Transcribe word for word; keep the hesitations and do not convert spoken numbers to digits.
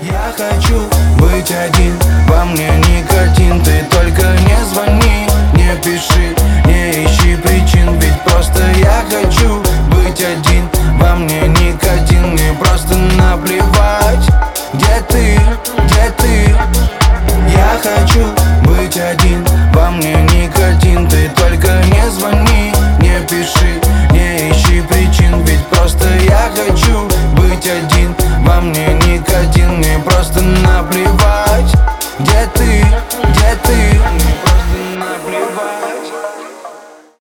Я хочу быть один, во мне никотин. Ты только не звони, не пиши, не ищи причин. Ведь просто я хочу быть один, во мне никотин. Мне просто наплевать, где ты, где ты. Я хочу быть один.